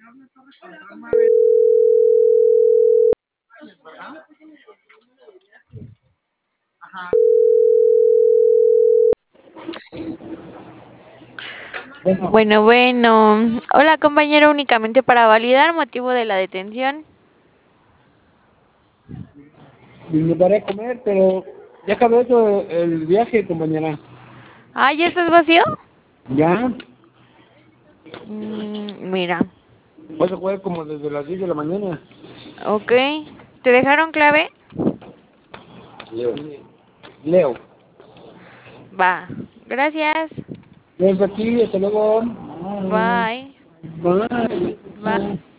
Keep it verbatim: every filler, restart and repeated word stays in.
Bueno, Bueno, bueno. Hola, compañero, únicamente para validar motivo de la detención. me paré a comer, pero ya acabé todo el viaje, compañera. Ah, ¿ya estás vacío? Ya, Mm, mira, vas a jugar como desde las diez de la mañana. ok. ¿Te dejaron clave? Leo. Leo. Va. Gracias. Ven aquí, hasta luego. Bye. Bye. Bye.